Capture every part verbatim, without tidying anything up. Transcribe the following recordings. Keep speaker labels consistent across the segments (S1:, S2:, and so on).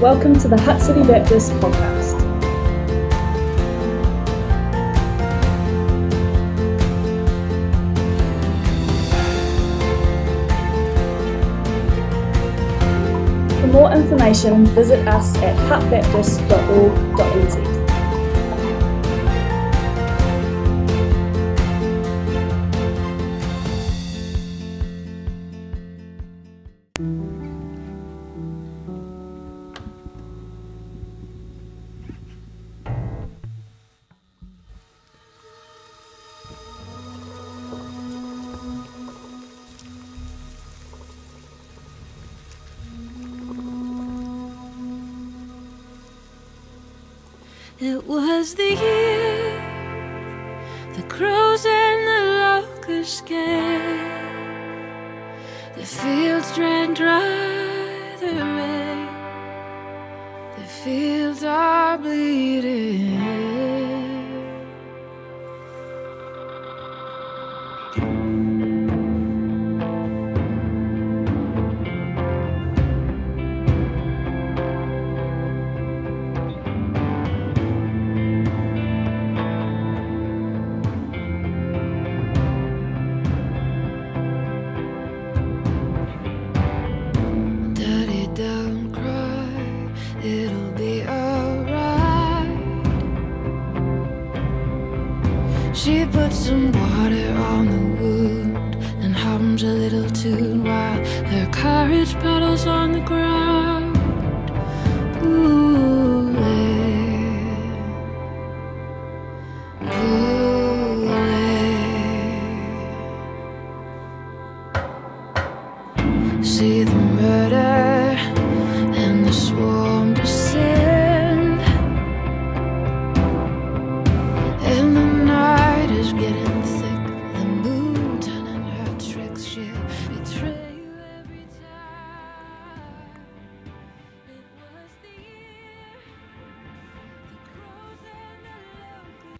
S1: Welcome to the Hutt City Baptist podcast. For more information, visit us at hutt baptist dot org dot n z.
S2: It was the year the crows and the locusts came. The fields drank dry the rain. The fields are bleeding. She put some water on the wound and hums a little tune while her courage puddles on the ground. Ooh, ooh, see the murder and the swarm descend, and the night is getting thick, the moon turning her tricks, she'll betray you every time. It was the year the crows and the locusts.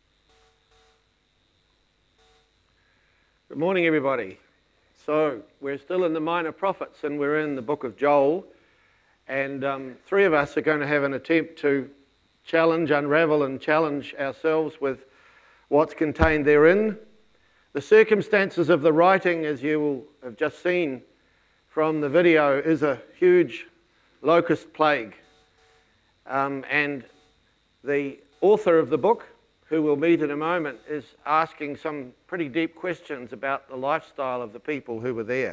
S3: Good morning, everybody. So we're still in the Minor Prophets and we're in the book of Joel, and um, three of us are going to have an attempt to challenge, unravel and challenge ourselves with what's contained therein. The circumstances of the writing, as you will have just seen from the video, is a huge locust plague. Um, and the author of the book, who we'll meet in a moment, is asking some pretty deep questions about the lifestyle of the people who were there.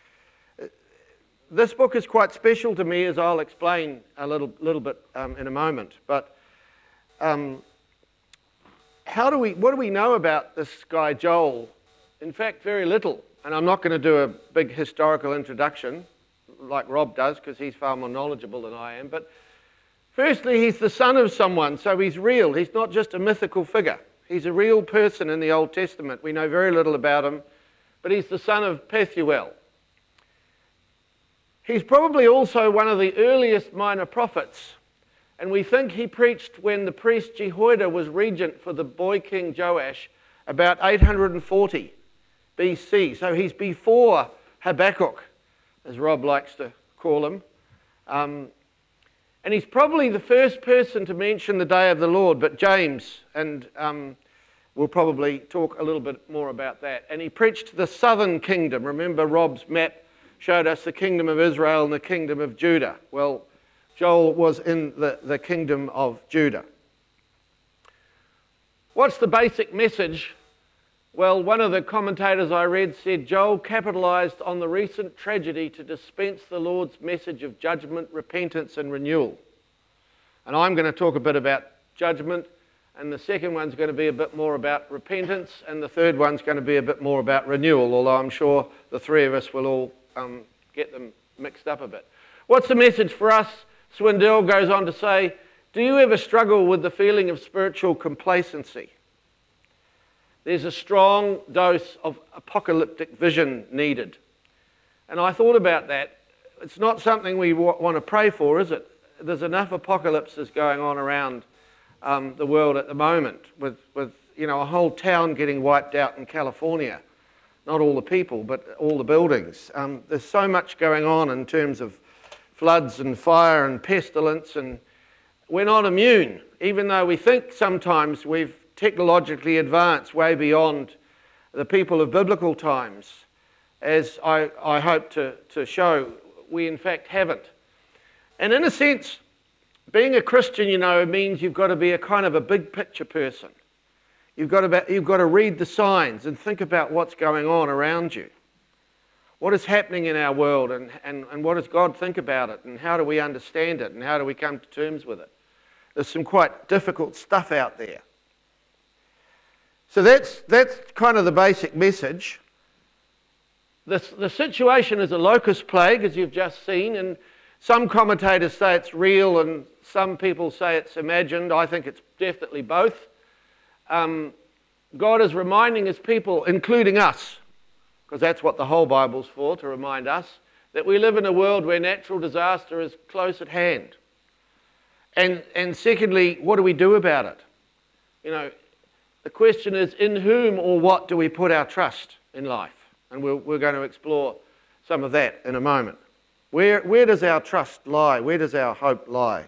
S3: This book is quite special to me, as I'll explain a little, little bit um, in a moment. But um, how do we, what do we know about this guy Joel? In fact, very little. And I'm not going to do a big historical introduction like Rob does, because he's far more knowledgeable than I am. But firstly, he's the son of someone, so he's real. He's not just a mythical figure. He's a real person in the Old Testament. We know very little about him, but he's the son of Pethuel. He's probably also one of the earliest minor prophets, and we think he preached when the priest Jehoiada was regent for the boy king Joash about eight hundred forty B C. So he's before Habakkuk, as Rob likes to call him. Um, And he's probably the first person to mention the day of the Lord, but James, and um, we'll probably talk a little bit more about that. And he preached the southern kingdom. Remember, Rob's map showed us the kingdom of Israel and the kingdom of Judah. Well, Joel was in the, the kingdom of Judah. What's the basic message? Well, one of the commentators I read said Joel capitalized on the recent tragedy to dispense the Lord's message of judgment, repentance and renewal. And I'm going to talk a bit about judgment, and the second one's going to be a bit more about repentance, and the third one's going to be a bit more about renewal, although I'm sure the three of us will all um, get them mixed up a bit. What's the message for us? Swindoll goes on to say, do you ever struggle with the feeling of spiritual complacency? There's a strong dose of apocalyptic vision needed. And I thought about that. It's not something we w- want to pray for, is it? There's enough apocalypses going on around um, the world at the moment, with, with you know a whole town getting wiped out in California. Not all the people, but all the buildings. Um, there's so much going on in terms of floods and fire and pestilence, and we're not immune, even though we think sometimes we've technologically advanced way beyond the people of biblical times. As I, I hope to, to show, we in fact haven't. And in a sense, being a Christian, you know, means you've got to be a kind of a big picture person. You've got to, you've got to read the signs and think about what's going on around you. What is happening in our world, and, and, and what does God think about it, and how do we understand it, and how do we come to terms with it? There's some quite difficult stuff out there. So that's, that's kind of the basic message. The, the situation is a locust plague, as you've just seen, and some commentators say it's real and some people say it's imagined. I think it's definitely both. Um, God is reminding his people, including us, because that's what the whole Bible's for, to remind us, that we live in a world where natural disaster is close at hand. And, and secondly, what do we do about it? You know, the question is, in whom or what do we put our trust in life? And we're, we're going to explore some of that in a moment. Where, where does our trust lie? Where does our hope lie?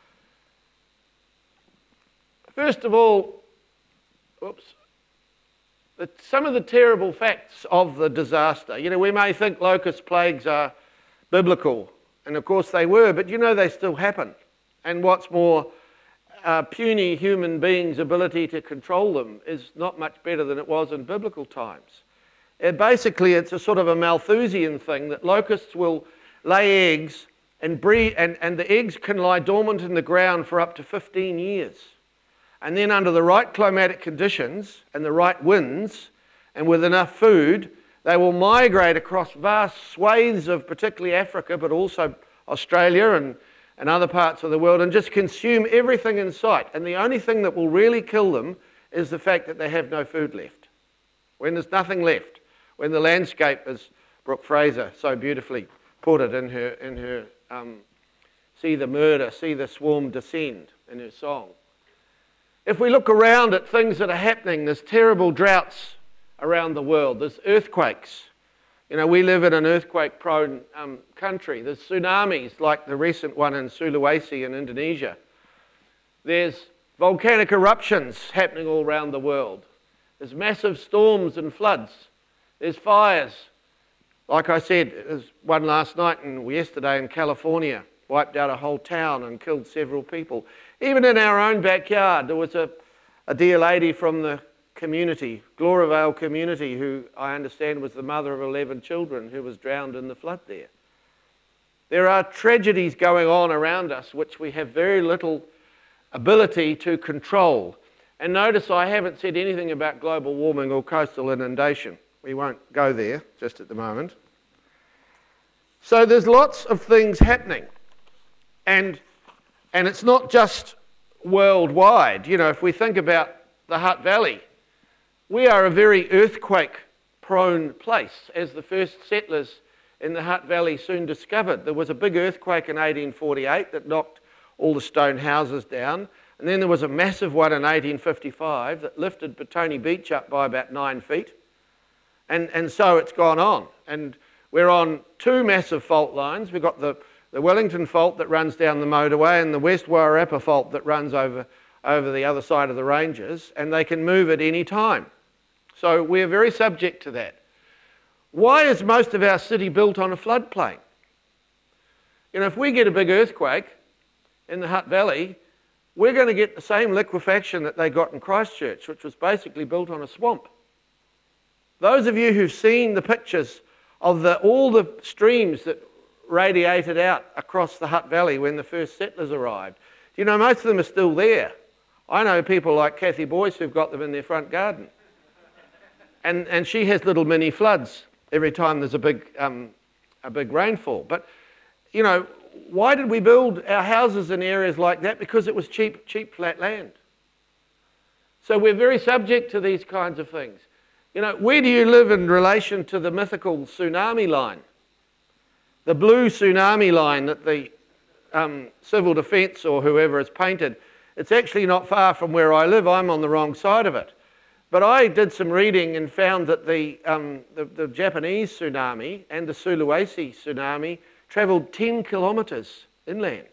S3: First of all, oops, the, some of the terrible facts of the disaster. You know, we may think locust plagues are biblical, and of course they were, but you know they still happen. And what's more, uh, puny human beings' ability to control them is not much better than it was in biblical times. And basically, it's a sort of a Malthusian thing that locusts will lay eggs and breed, and, and the eggs can lie dormant in the ground for up to fifteen years. And then under the right climatic conditions and the right winds and with enough food, they will migrate across vast swathes of particularly Africa, but also Australia and, and other parts of the world, and just consume everything in sight. And the only thing that will really kill them is the fact that they have no food left. When there's nothing left, when the landscape, as Brooke Fraser so beautifully put it in her, in her um, See the Murder, See the Swarm Descend in her song. If we look around at things that are happening, there's terrible droughts around the world, there's earthquakes. You know, we live in an earthquake-prone um, country. There's tsunamis like the recent one in Sulawesi in Indonesia. There's volcanic eruptions happening all around the world. There's massive storms and floods. There's fires. Like I said, there's one last night and yesterday in California, wiped out a whole town and killed several people. Even in our own backyard, there was a, a dear lady from the community, Gloravale community, who I understand was the mother of eleven children, who was drowned in the flood there. There are tragedies going on around us which we have very little ability to control. And notice I haven't said anything about global warming or coastal inundation. We won't go there just at the moment. So there's lots of things happening. And, and it's not just worldwide. You know, if we think about the Hutt Valley, we are a very earthquake-prone place, as the first settlers in the Hutt Valley soon discovered. There was a big earthquake in eighteen forty-eight that knocked all the stone houses down, and then there was a massive one in eighteen fifty-five that lifted Petone Beach up by about nine feet, and, and so it's gone on. And we're on two massive fault lines. We've got the, the Wellington Fault that runs down the motorway and the West Wairarapa Fault that runs over, over the other side of the ranges, and they can move at any time. So we're very subject to that. Why is most of our city built on a floodplain? You know, if we get a big earthquake in the Hutt Valley, we're going to get the same liquefaction that they got in Christchurch, which was basically built on a swamp. Those of you who've seen the pictures of the, all the streams that radiated out across the Hutt Valley when the first settlers arrived, you know, most of them are still there. I know people like Kathy Boyce who've got them in their front garden. And, and she has little mini floods every time there's a big, um, a big rainfall. But, you know, why did we build our houses in areas like that? Because it was cheap, cheap flat land. So we're very subject to these kinds of things. You know, where do you live in relation to the mythical tsunami line? The blue tsunami line that the um, Civil Defence or whoever has painted. It's actually not far from where I live. I'm on the wrong side of it. But I did some reading and found that the, um, the, the Japanese tsunami and the Sulawesi tsunami travelled ten kilometres inland.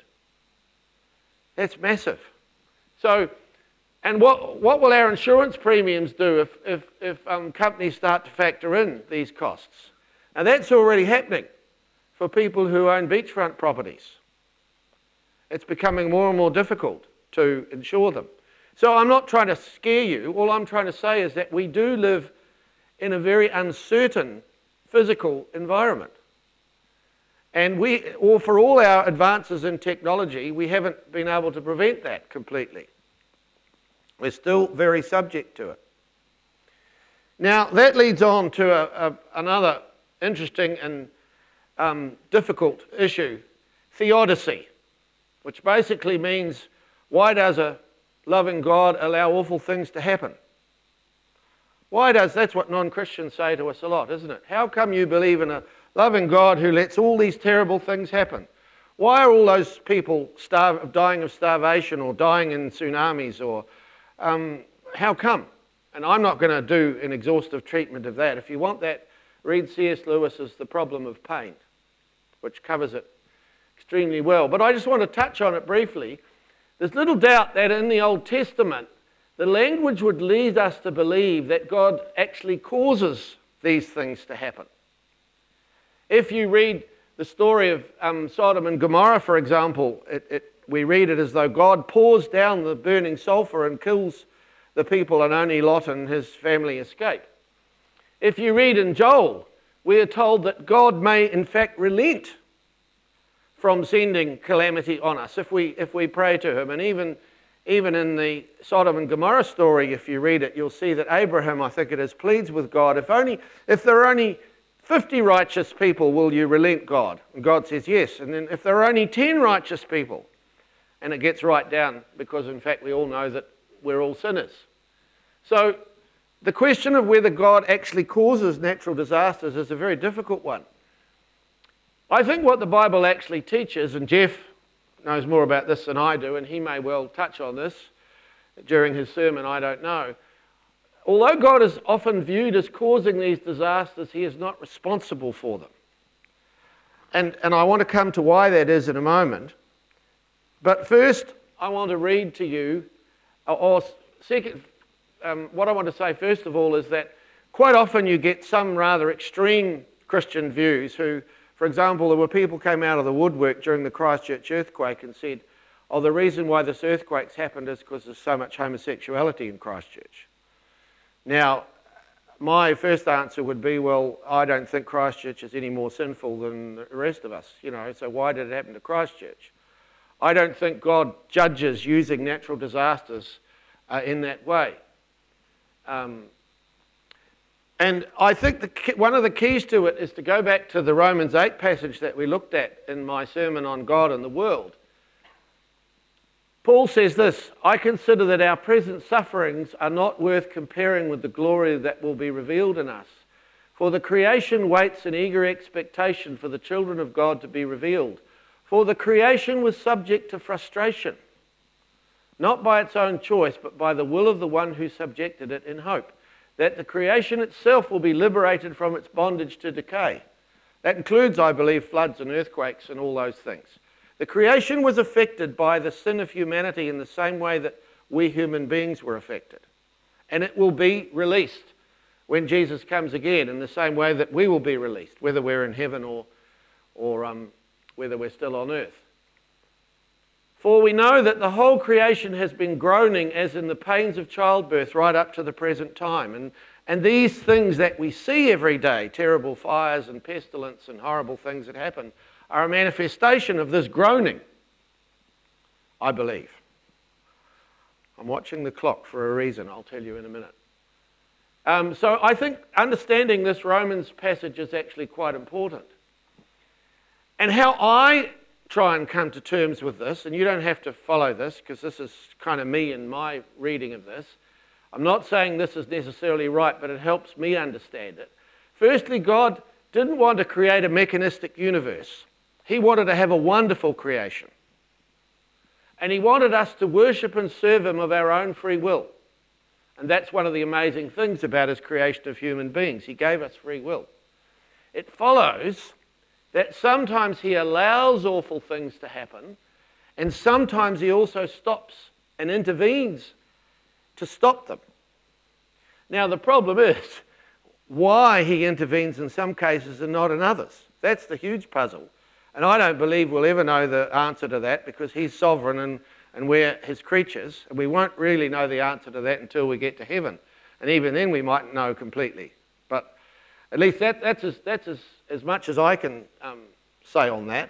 S3: That's massive. So, and what, what will our insurance premiums do if, if, if um, companies start to factor in these costs? And that's already happening for people who own beachfront properties. It's becoming more and more difficult to insure them. So I'm not trying to scare you. All I'm trying to say is that we do live in a very uncertain physical environment. And we, or for all our advances in technology, we haven't been able to prevent that completely. We're still very subject to it. Now, that leads on to a, a, another interesting and um, difficult issue, theodicy, which basically means, why does a loving God allow awful things to happen? Why does, that's what non-Christians say to us a lot, isn't it? How come you believe in a loving God who lets all these terrible things happen? Why are all those people starve, dying of starvation or dying in tsunamis? Or um, how come? And I'm not going to do an exhaustive treatment of that. If you want that, read C S Lewis's The Problem of Pain, which covers it extremely well. But I just want to touch on it briefly. There's little doubt that in the Old Testament, the language would lead us to believe that God actually causes these things to happen. If you read the story of um, Sodom and Gomorrah, for example, it, it, we read it as though God pours down the burning sulfur and kills the people, and only Lot and his family escape. If you read in Joel, we are told that God may in fact relent from sending calamity on us if we, if we pray to him. And even, even in the Sodom and Gomorrah story, if you read it, you'll see that Abraham, I think it is, pleads with God, if only, if there are only fifty righteous people, will you relent, God? And God says yes. And then if there are only ten righteous people, and it gets right down, because in fact we all know that we're all sinners. So the question of whether God actually causes natural disasters is a very difficult one. I think what the Bible actually teaches, and Jeff knows more about this than I do, and he may well touch on this during his sermon, I don't know. Although God is often viewed as causing these disasters, he is not responsible for them. And, and I want to come to why that is in a moment. But first, I want to read to you, or, or second, um, what I want to say first of all is that quite often you get some rather extreme Christian views who, for example, there were people came out of the woodwork during the Christchurch earthquake and said, oh, the reason why this earthquake's happened is because there's so much homosexuality in Christchurch. Now, my first answer would be, well, I don't think Christchurch is any more sinful than the rest of us, you know, so why did it happen to Christchurch? I don't think God judges using natural disasters uh, in that way. Um, and I think the key, one of the keys to it is to go back to the Romans eight passage that we looked at in my sermon on God and the world. Paul says this, I consider that our present sufferings are not worth comparing with the glory that will be revealed in us. For the creation waits in eager expectation for the children of God to be revealed. For the creation was subject to frustration, not by its own choice, but by the will of the one who subjected it in hope, that the creation itself will be liberated from its bondage to decay. That includes, I believe, floods and earthquakes and all those things. The creation was affected by the sin of humanity in the same way that we human beings were affected. And it will be released when Jesus comes again in the same way that we will be released, whether we're in heaven or, or um, whether we're still on earth. For we know that the whole creation has been groaning as in the pains of childbirth right up to the present time. And, and these things that we see every day, terrible fires and pestilence and horrible things that happen, are a manifestation of this groaning, I believe. I'm watching the clock for a reason, I'll tell you in a minute. Um, so I think understanding this Romans passage is actually quite important. And how I try and come to terms with this, and you don't have to follow this because this is kind of me and my reading of this. I'm not saying this is necessarily right, but it helps me understand it. Firstly, God didn't want to create a mechanistic universe. He wanted to have a wonderful creation. And he wanted us to worship and serve him of our own free will. And that's one of the amazing things about his creation of human beings. He gave us free will. It follows that sometimes he allows awful things to happen, and sometimes he also stops and intervenes to stop them. Now the problem is why he intervenes in some cases and not in others. That's the huge puzzle. And I don't believe we'll ever know the answer to that, because he's sovereign and, and we're his creatures, and we won't really know the answer to that until we get to heaven. And even then we mightn't know completely. But at least that, that's, as, that's as, as much as I can um, say on that.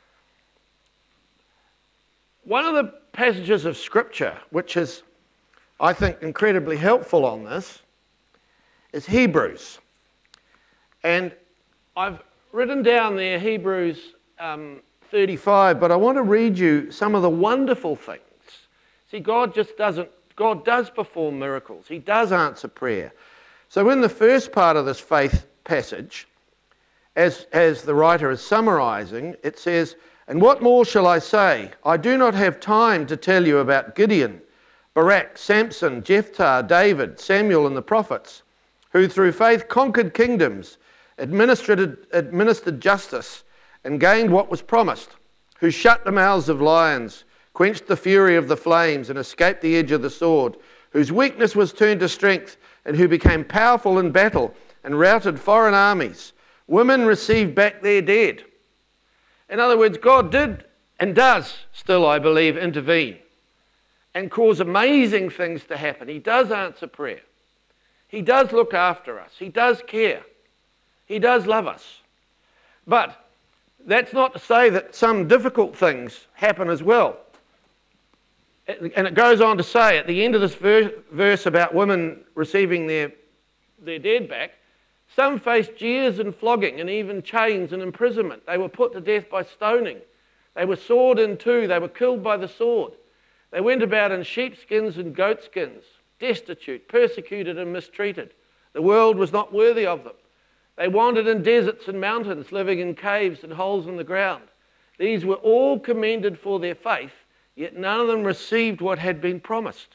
S3: One of the passages of Scripture which is, I think, incredibly helpful on this is Hebrews. And I've written down there Hebrews um, thirty-five, but I want to read you some of the wonderful things. See, God just doesn't, God does perform miracles. He does answer prayer. So in the first part of this faith passage, as, as the writer is summarising, it says, "And what more shall I say? I do not have time to tell you about Gideon, Barak, Samson, Jephthah, David, Samuel and the prophets, who through faith conquered kingdoms, administered, administered justice, and gained what was promised, who shut the mouths of lions, quenched the fury of the flames, and escaped the edge of the sword, whose weakness was turned to strength, and who became powerful in battle and routed foreign armies. Women received back their dead." In other words, God did and does still, I believe, intervene and cause amazing things to happen. He does answer prayer. He does look after us. He does care. He does love us. But that's not to say that some difficult things happen as well. And it goes on to say at the end of this verse about women receiving their, their dead back, some faced jeers and flogging and even chains and imprisonment. They were put to death by stoning. They were sawed in two. They were killed by the sword. They went about in sheepskins and goatskins, destitute, persecuted and mistreated. The world was not worthy of them. They wandered in deserts and mountains, living in caves and holes in the ground. These were all commended for their faith, yet none of them received what had been promised.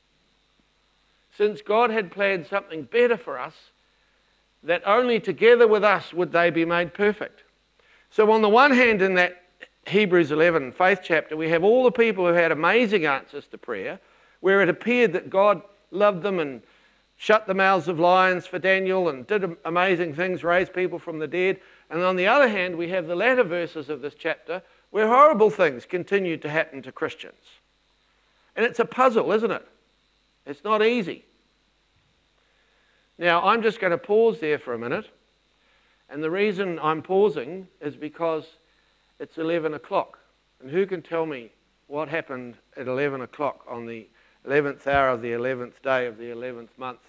S3: Since God had planned something better for us, that only together with us would they be made perfect. So on the one hand, in that Hebrews eleven faith chapter, we have all the people who had amazing answers to prayer, where it appeared that God loved them and shut the mouths of lions for Daniel and did amazing things, raised people from the dead. And on the other hand, we have the latter verses of this chapter where horrible things continued to happen to Christians. And it's a puzzle, isn't it? It's not easy. Now, I'm just going to pause there for a minute. And the reason I'm pausing is because it's eleven o'clock. And who can tell me what happened at eleven o'clock on the eleventh hour of the eleventh day of the eleventh month?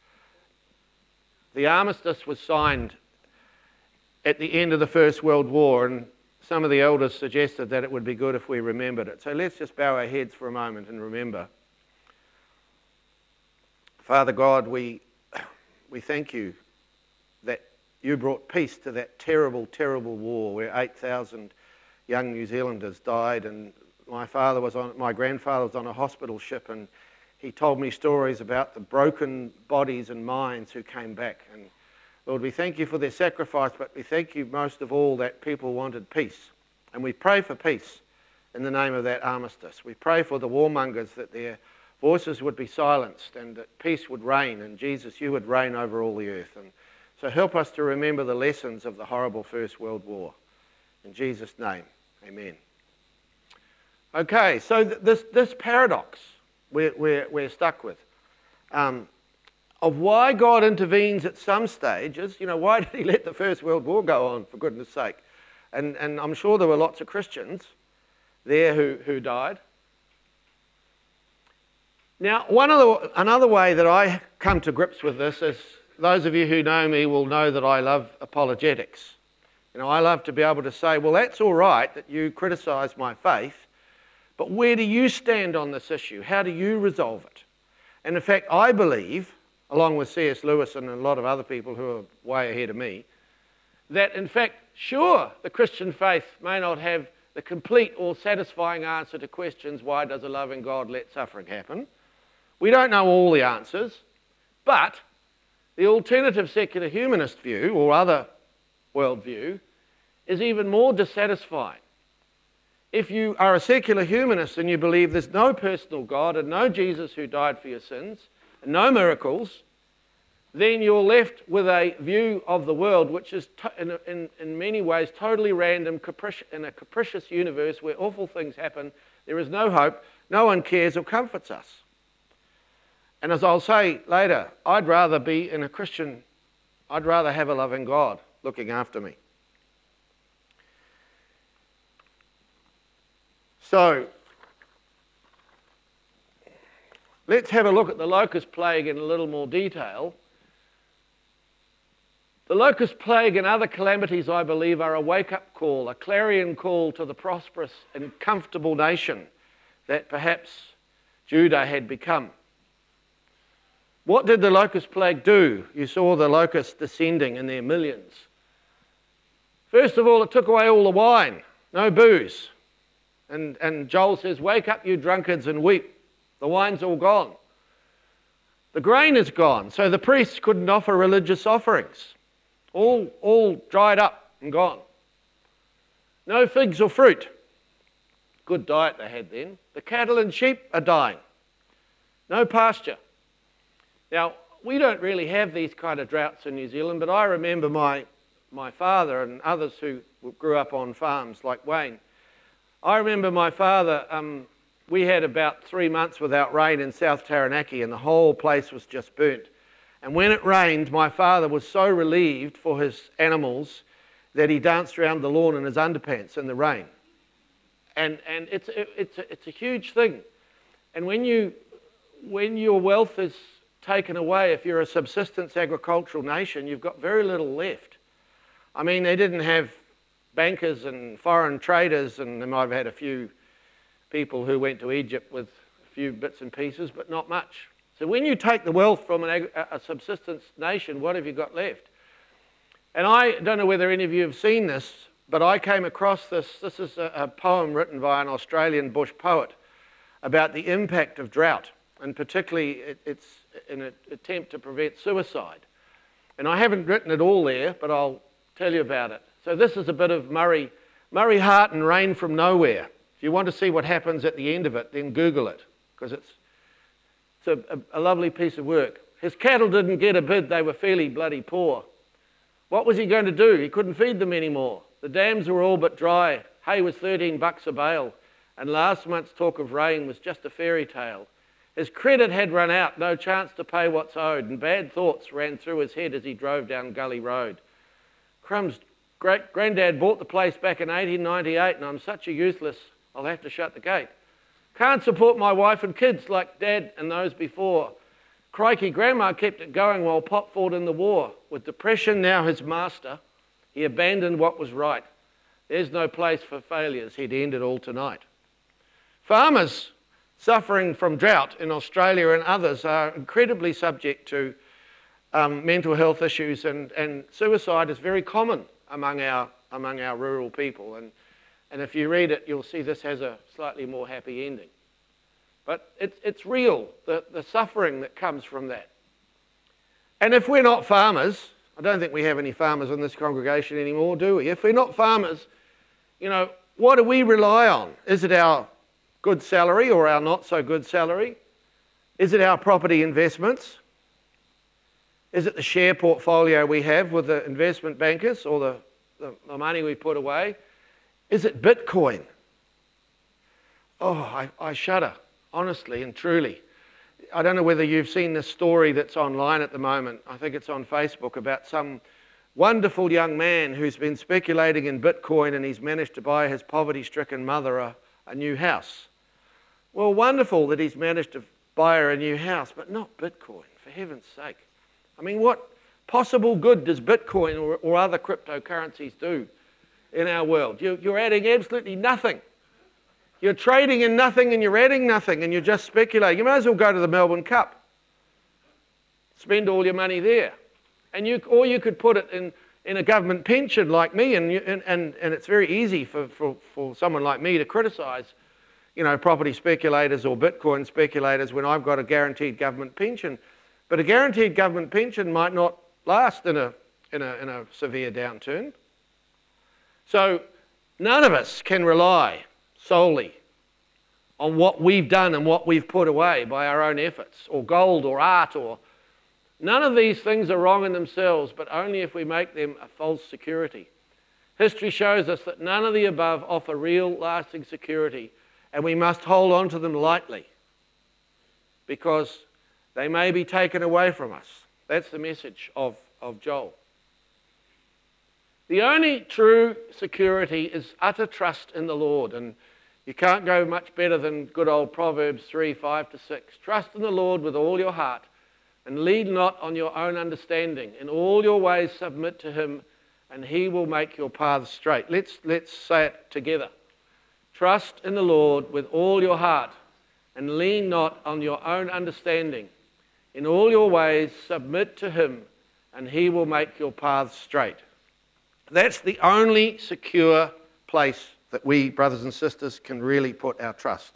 S3: The armistice was signed at the end of the First World War, and some of the elders suggested that it would be good if we remembered it. So let's just bow our heads for a moment and remember. Father God, we, we thank you that you brought peace to that terrible, terrible war where eight thousand young New Zealanders died, and my father was on, my grandfather was on a hospital ship, and he told me stories about the broken bodies and minds who came back. And Lord, we thank you for their sacrifice, but we thank you most of all that people wanted peace. And we pray for peace in the name of that armistice. We pray for the warmongers, that their voices would be silenced and that peace would reign, and Jesus, you would reign over all the earth. And so help us to remember the lessons of the horrible First World War. In Jesus' name, amen. Okay, so th- this, this paradox we're, we're, we're stuck with, um, of why God intervenes at some stages. You know, why did he let the First World War go on, for goodness sake? And, and I'm sure there were lots of Christians there who, who died. Now, one of the, another way that I come to grips with this is, those of you who know me will know that I love apologetics. You know, I love to be able to say, well, that's all right that you criticise my faith, but where do you stand on this issue? How do you resolve it? And in fact, I believe, along with C S Lewis and a lot of other people who are way ahead of me, that in fact, sure, the Christian faith may not have the complete or satisfying answer to questions, why does a loving God let suffering happen? We don't know all the answers, but the alternative secular humanist view, or other worldview, is even more dissatisfying. If you are a secular humanist and you believe there's no personal God and no Jesus who died for your sins and no miracles, then you're left with a view of the world which is to, in, in, in many ways totally random, capricious, in a capricious universe where awful things happen. There is no hope, no one cares or comforts us. And as I'll say later, I'd rather be in a Christian, I'd rather have a loving God looking after me. So, let's have a look at the locust plague in a little more detail. The locust plague and other calamities, I believe, are a wake-up call, a clarion call to the prosperous and comfortable nation that perhaps Judah had become. What did the locust plague do? You saw the locusts descending in their millions. First of all, it took away all the wine, no booze. And, and Joel says, "Wake up, you drunkards, and weep. The wine's all gone. The grain is gone, so the priests couldn't offer religious offerings. All, all dried up and gone. No figs or fruit." Good diet they had then. The cattle and sheep are dying. No pasture. Now, we don't really have these kind of droughts in New Zealand, but I remember my, my father and others who grew up on farms like Wayne. I remember my father, um, we had about three months without rain in South Taranaki and the whole place was just burnt. And when it rained, my father was so relieved for his animals that he danced around the lawn in his underpants in the rain. And, and it's, it, it's, a, it's a huge thing. And when, you, when your wealth is taken away, if you're a subsistence agricultural nation, you've got very little left. I mean, they didn't have bankers and foreign traders, and they might have had a few people who went to Egypt with a few bits and pieces, but not much. So when you take the wealth from an, a subsistence nation, what have you got left? And I don't know whether any of you have seen this, but I came across this. This is a, a poem written by an Australian bush poet about the impact of drought, and particularly it, it's in an attempt to prevent suicide. And I haven't written it all there, but I'll tell you about it. So this is a bit of Murray, Murray Hart and Rain from Nowhere. If you want to see what happens at the end of it, then Google it, because it's, it's a, a, a lovely piece of work. His cattle didn't get a bid, they were fairly bloody poor. What was he going to do? He couldn't feed them anymore. The dams were all but dry. Hay was thirteen bucks a bale, and last month's talk of rain was just a fairy tale. His credit had run out, no chance to pay what's owed, and bad thoughts ran through his head as he drove down Gully Road. Crumbs, great granddad bought the place back in eighteen ninety-eight, and I'm such a useless, I'll have to shut the gate. Can't support my wife and kids like Dad and those before. Crikey, Grandma kept it going while Pop fought in the war. With depression now his master, he abandoned what was right. There's no place for failures, he'd end it all tonight. Farmers suffering from drought in Australia and others are incredibly subject to um, mental health issues, and, and suicide is very common among our, among our rural people. And, and if you read it, you'll see this has a slightly more happy ending. But it's, it's real, the, the suffering that comes from that. And if we're not farmers, I don't think we have any farmers in this congregation anymore, do we? If we're not farmers, you know, what do we rely on? Is it our good salary or our not so good salary? Is it our property investments? Is it the share portfolio we have with the investment bankers, or the, the, the money we put away? Is it Bitcoin? Oh, I, I shudder, honestly and truly. I don't know whether you've seen this story that's online at the moment. I think it's on Facebook, about some wonderful young man who's been speculating in Bitcoin, and he's managed to buy his poverty-stricken mother a, a new house. Well, wonderful that he's managed to buy her a new house, but not Bitcoin, for heaven's sake. I mean, what possible good does Bitcoin or, or other cryptocurrencies do in our world? You, you're adding absolutely nothing. You're trading in nothing and you're adding nothing, and you're just speculating. You may as well go to the Melbourne Cup. Spend all your money there. And you, or you could put it in, in a government pension like me, and, you, and, and, and it's very easy for, for, for someone like me to criticise, you know, property speculators or Bitcoin speculators when I've got a guaranteed government pension. But a guaranteed government pension might not last in a, in a, in a severe downturn. So none of us can rely solely on what we've done and what we've put away by our own efforts, or gold or art, or none of these things are wrong in themselves, but only if we make them a false security. History shows us that none of the above offer real, lasting security, and we must hold on to them lightly because they may be taken away from us. That's the message of, of Joel. The only true security is utter trust in the Lord, and you can't go much better than good old Proverbs three, five to six. Trust in the Lord with all your heart, and lean not on your own understanding. In all your ways submit to him, and he will make your paths straight. Let's, let's say it together. Trust in the Lord with all your heart, and lean not on your own understanding. In all your ways submit to him, and he will make your paths straight. That's the only secure place that we, brothers and sisters, can really put our trust.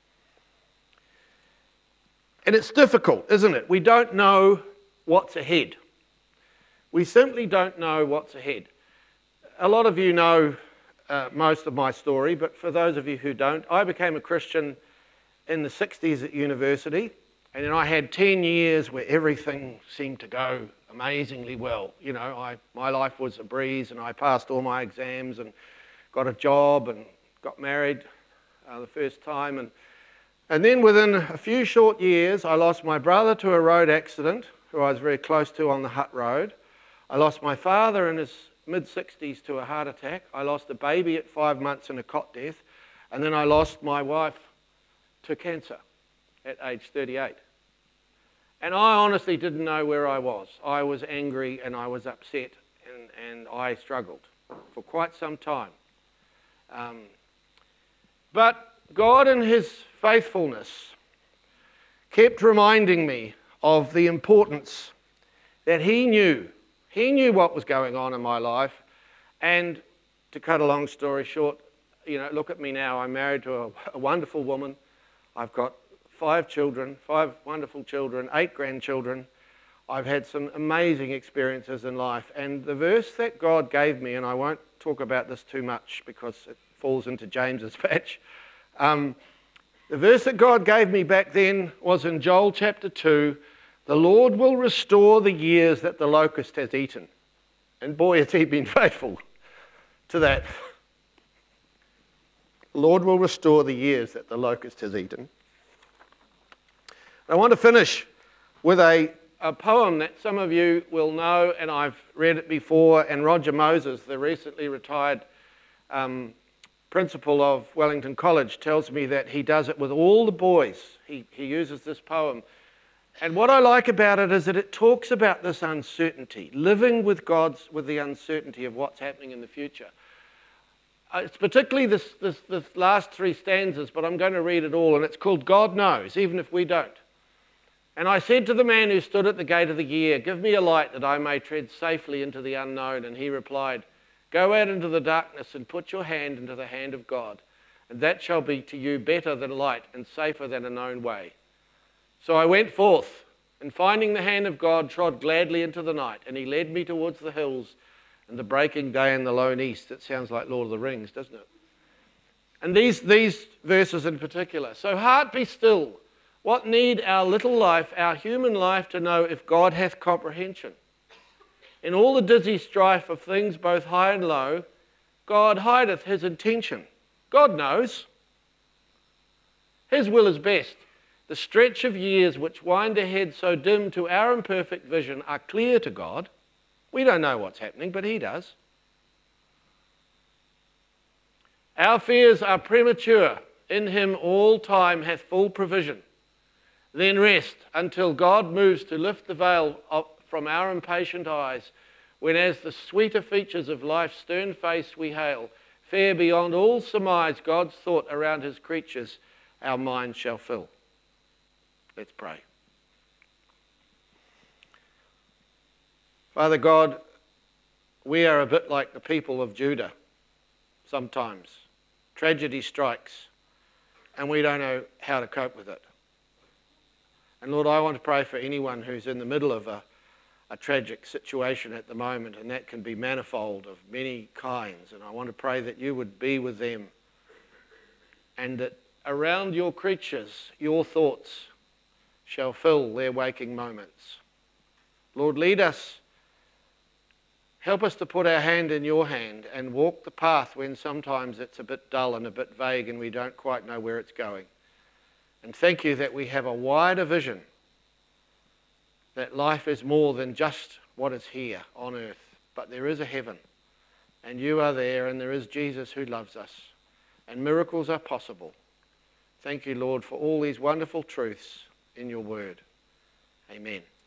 S3: And it's difficult, isn't it? We don't know what's ahead. We simply don't know what's ahead. A lot of you know uh, most of my story, but for those of you who don't, I became a Christian in the sixties at university, and then I had ten years where everything seemed to go amazingly well. You know, I, my life was a breeze, and I passed all my exams and got a job and got married uh, the first time. And, and then within a few short years, I lost my brother to a road accident, who I was very close to on the Hutt Road. I lost my father in his mid-sixties to a heart attack. I lost a baby at five months in a cot death. And then I lost my wife to cancer at age thirty-eight. And I honestly didn't know where I was. I was angry and I was upset, and, and I struggled for quite some time. Um, but God in his faithfulness kept reminding me of the importance that he knew. He knew what was going on in my life. And to cut a long story short, you know, look at me now. I'm married to a, a wonderful woman. I've got five children, five wonderful children, eight grandchildren. I've had some amazing experiences in life. And the verse that God gave me, and I won't talk about this too much because it falls into James's patch. Um, the verse that God gave me back then was in Joel chapter two. The Lord will restore the years that the locust has eaten. And boy, has he been faithful to that. The Lord will restore the years that the locust has eaten. I want to finish with a, a poem that some of you will know, and I've read it before, and Roger Moses, the recently retired um, principal of Wellington College, tells me that he does it with all the boys. He, he uses this poem. And what I like about it is that it talks about this uncertainty, living with God's, with the uncertainty of what's happening in the future. Uh, it's particularly this, this, this last three stanzas, but I'm going to read it all, and it's called God Knows, Even If We Don't. And I said to the man who stood at the gate of the year, give me a light that I may tread safely into the unknown. And he replied, go out into the darkness and put your hand into the hand of God, and that shall be to you better than light and safer than a known way. So I went forth, and finding the hand of God, trod gladly into the night, and he led me towards the hills and the breaking day in the lone east. It sounds like Lord of the Rings, doesn't it? And these, these verses in particular. So heart be still. What need our little life, our human life, to know if God hath comprehension? In all the dizzy strife of things both high and low, God hideth his intention. God knows. His will is best. The stretch of years which wind ahead so dim to our imperfect vision are clear to God. We don't know what's happening, but he does. Our fears are premature. In him all time hath full provision. Then rest until God moves to lift the veil from our impatient eyes, when as the sweeter features of life's stern face we hail, fair beyond all surmise God's thought around his creatures, our minds shall fill. Let's pray. Father God, we are a bit like the people of Judah sometimes. Tragedy strikes, and we don't know how to cope with it. And Lord, I want to pray for anyone who's in the middle of a, a tragic situation at the moment, and that can be manifold of many kinds. And I want to pray that you would be with them, and that around your creatures, your thoughts shall fill their waking moments. Lord, lead us. Help us to put our hand in your hand and walk the path when sometimes it's a bit dull and a bit vague and we don't quite know where it's going. And thank you that we have a wider vision, that life is more than just what is here on earth, but there is a heaven, and you are there, and there is Jesus who loves us, and miracles are possible. Thank you, Lord, for all these wonderful truths in your word. Amen.